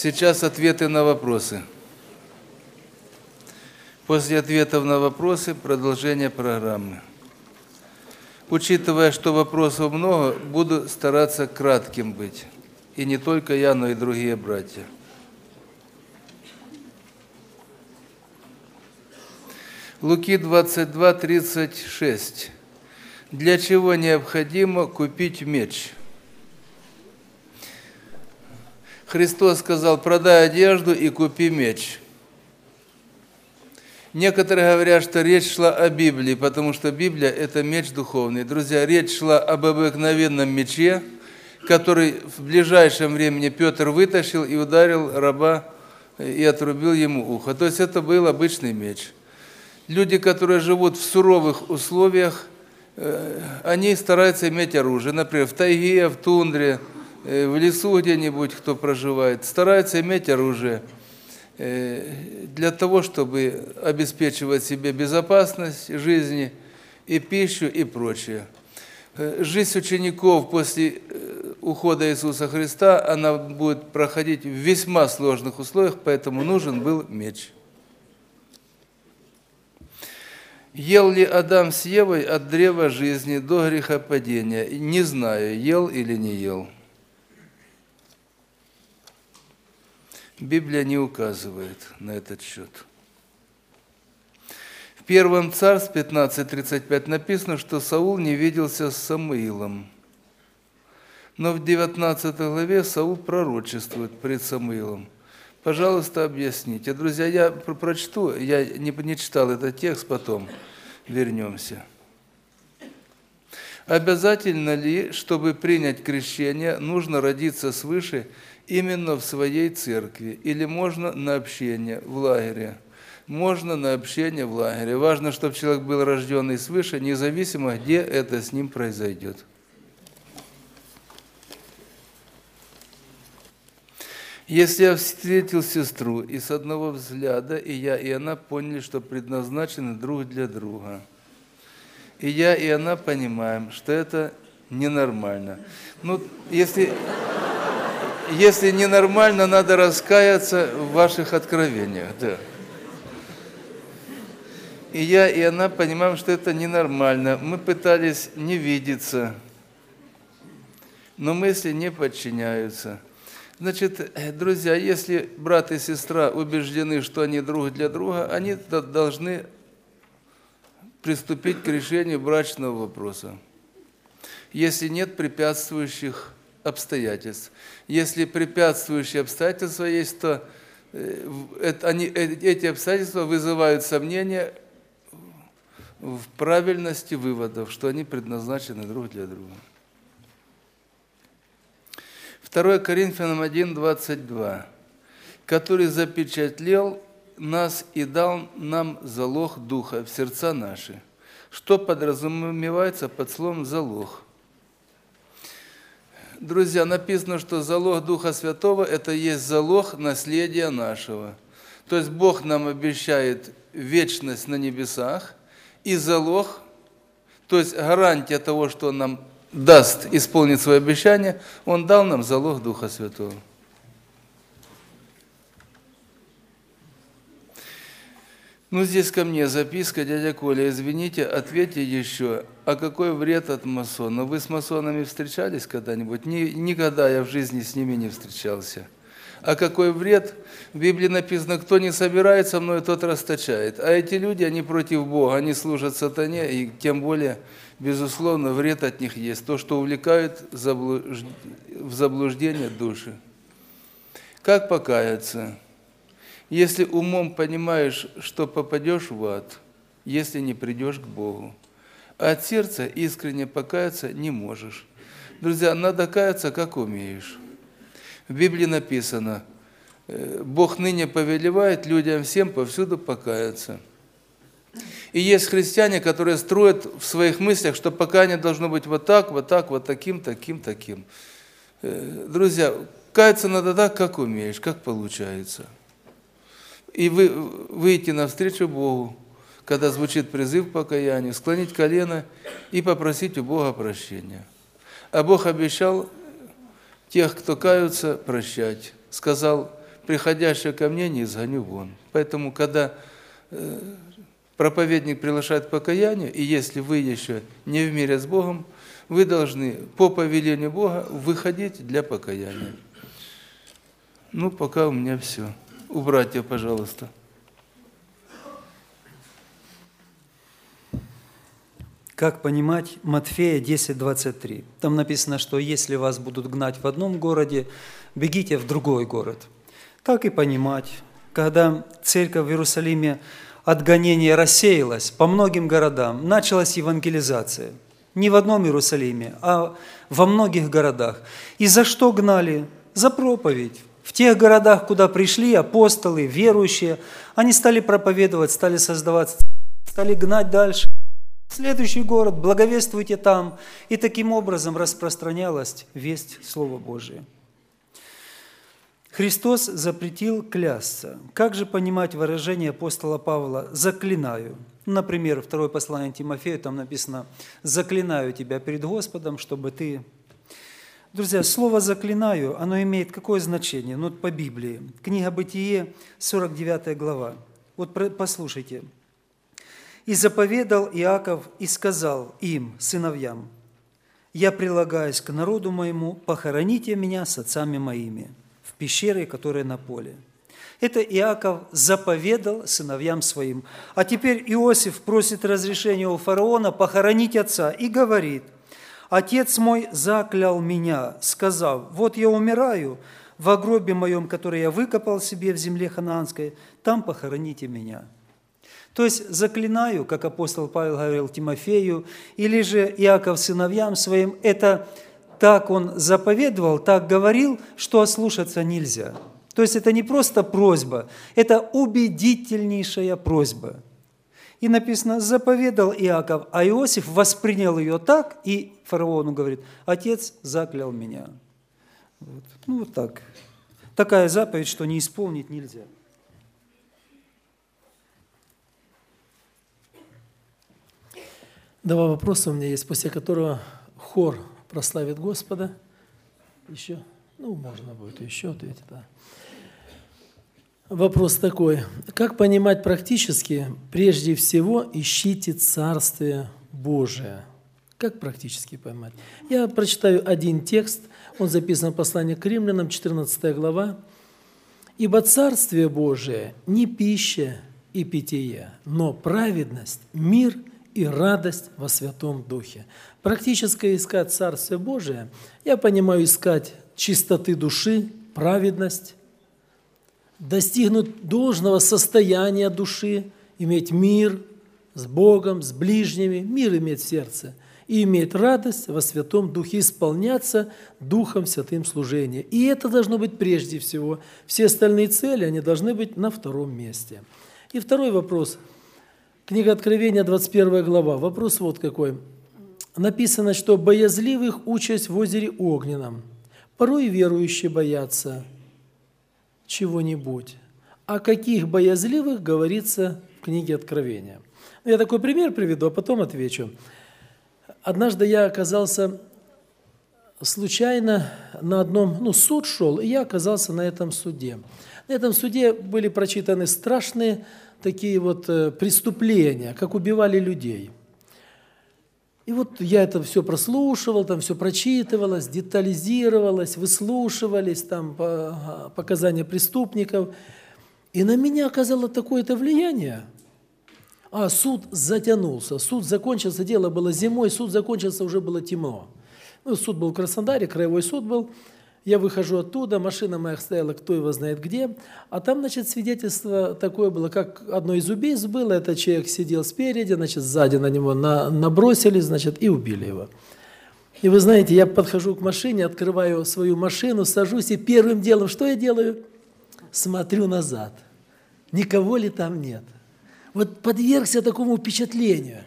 Сейчас ответы на вопросы. После ответов на вопросы продолжение программы. Учитывая, что вопросов много, буду стараться кратким быть. И не только я, но и другие братья. Луки 22:36. Для чего необходимо купить меч? Христос сказал: продай одежду и купи меч. Некоторые говорят, что речь шла о Библии, потому что Библия – это меч духовный. Друзья, речь шла об обыкновенном мече, который в ближайшем времени Петр вытащил и ударил раба и отрубил ему ухо. То есть это был обычный меч. Люди, которые живут в суровых условиях, они стараются иметь оружие. Например, в тайге, в тундре, в лесу где-нибудь, кто проживает, стараются иметь оружие для того, чтобы обеспечивать себе безопасность жизни, и пищу, и прочее. Жизнь учеников после ухода Иисуса Христа, она будет проходить в весьма сложных условиях, поэтому нужен был меч. Ел ли Адам с Евой от древа жизни до грехопадения? Не знаю, ел или не ел. Библия не указывает на этот счет. В 1 Царств 15:35 написано, что Саул не виделся с Самуилом. Но в 19 главе Саул пророчествует пред Самуилом. Пожалуйста, объясните. Друзья, я прочту, я не читал этот текст, потом вернемся. Обязательно ли, чтобы принять крещение, нужно родиться свыше именно в своей церкви? Или можно на общение в лагере? Можно на общение в лагере. Важно, чтобы человек был рожденный свыше, независимо, где это с ним произойдет. Если я встретил сестру, и с одного взгляда и я, и она поняли, что предназначены друг для друга, и я, и она понимаем, что это ненормально. Ну, если ненормально, надо раскаяться в ваших откровениях, да. И я, и она понимаем, что это ненормально. Мы пытались не видеться, но мысли не подчиняются. Значит, друзья, если брат и сестра убеждены, что они друг для друга, они должны приступить к решению брачного вопроса. Если нет препятствующих обстоятельств. Если препятствующие обстоятельства есть, то эти обстоятельства вызывают сомнения в правильности выводов, что они предназначены друг для друга. 2 Коринфянам 1:22, который запечатлел нас и дал нам залог Духа в сердца наши. Что подразумевается под словом «залог»? Друзья, написано, что залог Духа Святого – это есть залог наследия нашего. То есть Бог нам обещает вечность на небесах, и залог, то есть гарантия того, что Он нам даст исполнить свое обещание, Он дал нам залог Духа Святого. Ну, здесь ко мне записка, дядя Коля, извините, ответьте еще, а какой вред от масонов? Вы с масонами встречались когда-нибудь? Никогда я в жизни с ними не встречался. А какой вред? В Библии написано, кто не собирает со мной, тот расточает. А эти люди, они против Бога, они служат сатане, и тем более, безусловно, вред от них есть. То, что увлекают в заблуждение души. Как покаяться? Если умом понимаешь, что попадешь в ад, если не придешь к Богу, а от сердца искренне покаяться не можешь. Друзья, надо каяться, как умеешь. В Библии написано, Бог ныне повелевает людям всем повсюду покаяться. И есть христиане, которые строят в своих мыслях, что покаяние должно быть вот так, вот таким, таким, таким. Друзья, каяться надо так, как умеешь, как получается. И выйти навстречу Богу, когда звучит призыв к покаянию, склонить колено и попросить у Бога прощения. А Бог обещал тех, кто каются, прощать. Сказал, приходящего ко мне не изгоню вон. Поэтому, когда проповедник приглашает к покаянию, и если вы еще не в мире с Богом, вы должны по повелению Бога выходить для покаяния. Ну, пока у меня все. У братьев, пожалуйста. Как понимать Матфея 10:23? Там написано, что если вас будут гнать в одном городе, бегите в другой город. Так и понимать, когда церковь в Иерусалиме от гонения рассеялась по многим городам, началась евангелизация. Не в одном Иерусалиме, а во многих городах. И за что гнали? За проповедь. В тех городах, куда пришли апостолы, верующие, они стали проповедовать, стали создавать, стали гнать дальше. Следующий город, благовествуйте там. И таким образом распространялась весть Слова Божия. Христос запретил клясться. Как же понимать выражение апостола Павла «заклинаю»? Например, второе послание Тимофею, там написано «заклинаю тебя перед Господом, чтобы ты…» Друзья, слово «заклинаю», оно имеет какое значение? Ну, по Библии. Книга Бытие, 49 глава. Вот послушайте. «И заповедал Иаков и сказал им, сыновьям, я прилагаюсь к народу моему, похороните меня с отцами моими в пещере, которая на поле». Это Иаков заповедал сыновьям своим. А теперь Иосиф просит разрешения у фараона похоронить отца и говорит, «Отец мой заклял меня, сказав, вот я умираю в гробе моем, который я выкопал себе в земле ханаанской, там похороните меня». То есть заклинаю, как апостол Павел говорил Тимофею, или же Иаков сыновьям своим, это так он заповедовал, так говорил, что ослушаться нельзя. То есть это не просто просьба, это убедительнейшая просьба. И написано, заповедал Иаков, а Иосиф воспринял ее так, и фараону говорит, отец заклял меня. Вот. Ну вот так. Такая заповедь, что не исполнить нельзя. Два вопроса у меня есть, после которого хор прославит Господа. Еще? Ну, можно будет еще ответить, да. Вопрос такой. Как понимать практически? Прежде всего, ищите Царствие Божие. Как практически понимать? Я прочитаю один текст, он записан в послании к Римлянам, 14 глава. «Ибо Царствие Божие не пища и питье, но праведность, мир и радость во Святом Духе». Практически искать Царствие Божие, я понимаю, искать чистоты души, праведность, достигнуть должного состояния души, иметь мир с Богом, с ближними, мир иметь в сердце, и иметь радость во Святом Духе, исполняться Духом Святым служения. И это должно быть прежде всего. Все остальные цели, они должны быть на втором месте. И второй вопрос. Книга Откровения, 21 глава. Вопрос вот какой. Написано, что боязливых участь в озере огненном. Порой верующие боятся чего-нибудь. О каких боязливых говорится в книге Откровения? Я такой пример приведу, а потом отвечу. Однажды я оказался случайно на одном, суд шел, и я оказался на этом суде. На этом суде были прочитаны страшные такие вот преступления, как убивали людей. И вот я это все прослушивал, там все прочитывалось, детализировалось, выслушивались там показания преступников. И на меня оказало такое-то влияние. А суд затянулся, суд закончился, дело было зимой, суд закончился, уже было темно. Суд был в Краснодаре, краевой суд был. Я выхожу оттуда, машина моя стояла, кто его знает где. А там, значит, свидетельство такое было, как одно из убийств было. Этот человек сидел спереди, значит, сзади на него набросили, значит, и убили его. И вы знаете, я подхожу к машине, открываю свою машину, сажусь, и первым делом, что я делаю? Смотрю назад. Никого ли там нет? Вот подвергся такому впечатлению.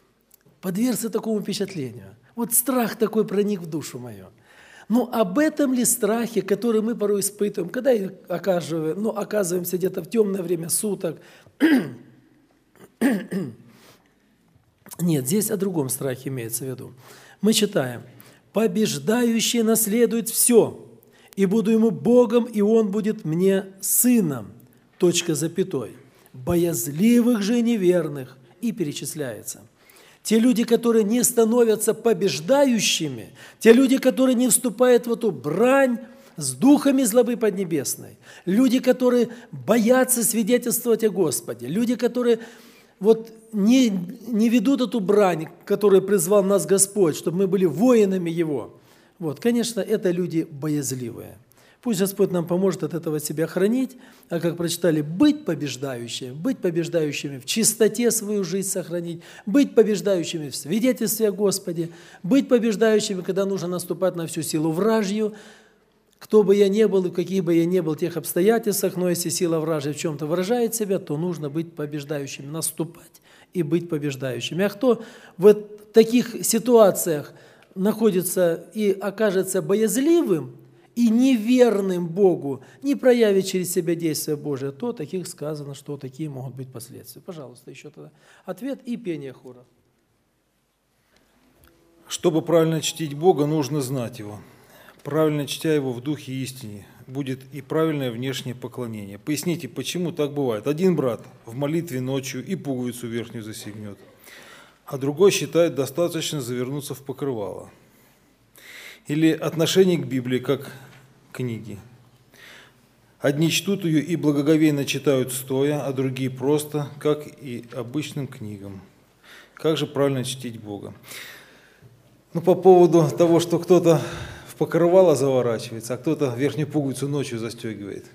Вот страх такой проник в душу мою. Но об этом ли страхе, который мы порой испытываем, когда оказываемся где-то в темное время суток? Нет, здесь о другом страхе имеется в виду. Мы читаем: «Побеждающий наследует все, и буду ему Богом, и он будет мне сыном. Точка запятой. Боязливых же неверных. И перечисляется. Те люди, которые не становятся побеждающими, те люди, которые не вступают в эту брань с духами злобы поднебесной, люди, которые боятся свидетельствовать о Господе, люди, которые не ведут эту брань, которую призвал нас Господь, чтобы мы были воинами Его. Конечно, это люди боязливые. Пусть Господь нам поможет от этого себя хранить, а как прочитали, быть побеждающими в чистоте свою жизнь сохранить, быть побеждающими в свидетельстве о Господе, быть побеждающими, когда нужно наступать на всю силу вражью. Кто бы я ни был и в каких бы я ни был тех обстоятельствах, но если сила вражья в чем-то выражает себя, то нужно быть побеждающим, наступать и быть побеждающими. А кто в таких ситуациях находится и окажется боязливым, и неверным Богу, не проявит через себя действие Божие, то таких сказано, что такие могут быть последствия. Пожалуйста, еще тогда ответ и пение хора. Чтобы правильно чтить Бога, нужно знать Его. Правильно чтя Его в духе и истине, будет и правильное внешнее поклонение. Поясните, почему так бывает? Один брат в молитве ночью и пуговицу верхнюю застегнет, а другой считает достаточно завернуться в покрывало. Или отношение к Библии как книги. Одни чтут ее и благоговейно читают стоя, а другие просто, как и обычным книгам. Как же правильно чтить Бога? По поводу того, что кто-то в покрывало заворачивается, а кто-то верхнюю пуговицу ночью застегивает.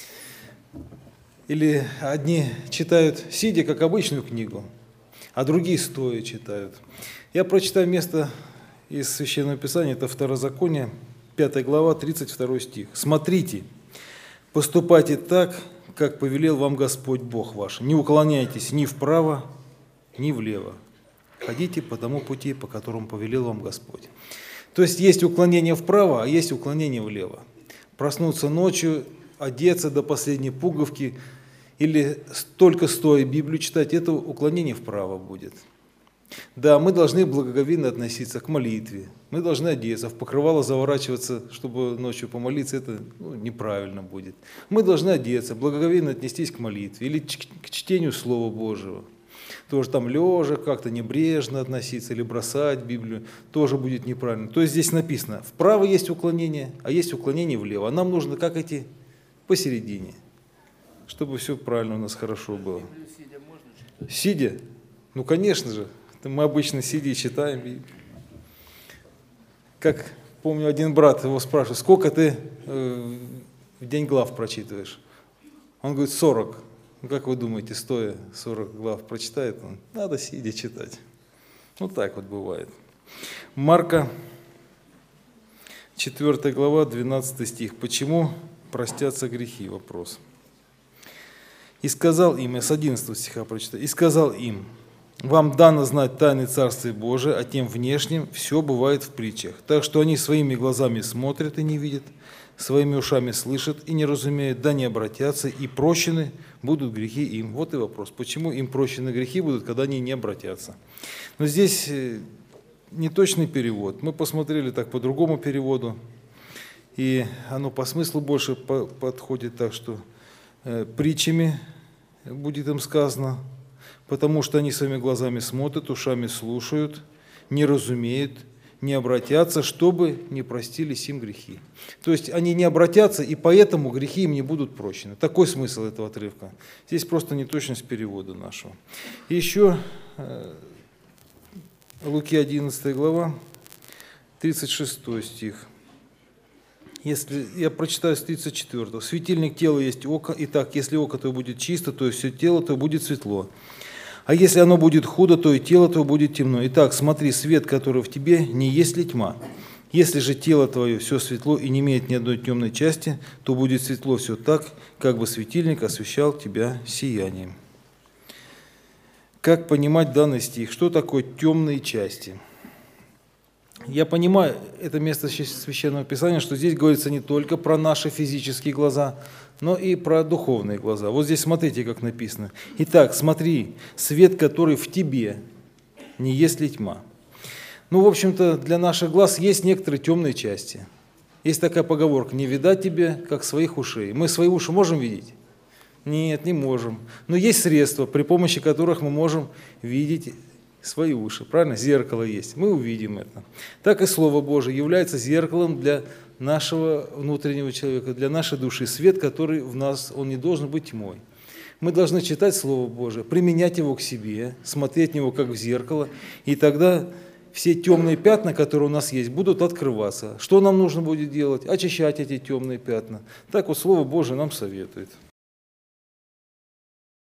Или одни читают сидя, как обычную книгу, а другие стоя читают. Я прочитаю место из Священного Писания, это Второзаконие, 5 глава, 32 стих. «Смотрите, поступайте так, как повелел вам Господь Бог ваш. Не уклоняйтесь ни вправо, ни влево. Ходите по тому пути, по которому повелел вам Господь». То есть уклонение вправо, а есть уклонение влево. Проснуться ночью, одеться до последней пуговки или только стоя Библию читать, это уклонение вправо будет. Да, мы должны благоговейно относиться к молитве. Мы должны одеться, в покрывало заворачиваться, чтобы ночью помолиться, это неправильно будет. Мы должны одеться, благоговейно отнестись к молитве или к чтению Слова Божьего. Тоже там лежа, как-то небрежно относиться или бросать Библию, тоже будет неправильно. То есть здесь написано, вправо есть уклонение, а есть уклонение влево. А нам нужно как идти? Посередине, чтобы все правильно у нас хорошо было. Сидя? Конечно же. Мы обычно сидя и читаем Библию. Как помню, один брат его спрашивает, сколько ты в день глав прочитываешь? Он говорит, 40. Как вы думаете, стоя 40 глав прочитает он? Надо сидя читать. Так бывает. Марка, 4 глава, 12 стих. Почему простятся грехи? Вопрос. И сказал им, я с 11 стиха прочитаю, и сказал им, вам дано знать тайны Царствия Божия, а тем внешним все бывает в притчах. Так что они своими глазами смотрят и не видят, своими ушами слышат и не разумеют, да не обратятся, и прощены будут грехи им. Вот и вопрос, почему им прощены грехи будут, когда они не обратятся. Но здесь неточный перевод. Мы посмотрели так по другому переводу, и оно по смыслу больше подходит так, что притчами будет им сказано, потому что они своими глазами смотрят, ушами слушают, не разумеют, не обратятся, чтобы не простились им грехи. То есть они не обратятся, и поэтому грехи им не будут прощены. Такой смысл этого отрывка. Здесь просто неточность перевода нашего. И еще Луки 11 глава, 36 стих. Я прочитаю с 34. «Светильник тела есть око, итак, если око то будет чисто, то все тело то будет светло. А если оно будет худо, то и тело то будет темно. Итак, смотри, свет, который в тебе, не есть ли тьма? Если же тело твое все светло и не имеет ни одной темной части, то будет светло все так, как бы светильник освещал тебя сиянием». Как понимать данный стих? Что такое темные части? Я понимаю, это место Священного Писания, что здесь говорится не только про наши физические глаза, но и про духовные глаза. Вот здесь смотрите, как написано. Итак, смотри, свет, который в тебе, не есть ли тьма? В общем-то, для наших глаз есть некоторые темные части. Есть такая поговорка: не видать тебе, как своих ушей. Мы свои уши можем видеть? Нет, не можем. Но есть средства, при помощи которых мы можем видеть свои уши. Правильно? Зеркало есть. Мы увидим это. Так и Слово Божие является зеркалом для нашего внутреннего человека, для нашей души. Свет, который в нас, он не должен быть тьмой. Мы должны читать Слово Божие, применять его к себе, смотреть в него как в зеркало, и тогда все темные пятна, которые у нас есть, будут открываться. Что нам нужно будет делать? Очищать эти темные пятна. Так вот Слово Божие нам советует.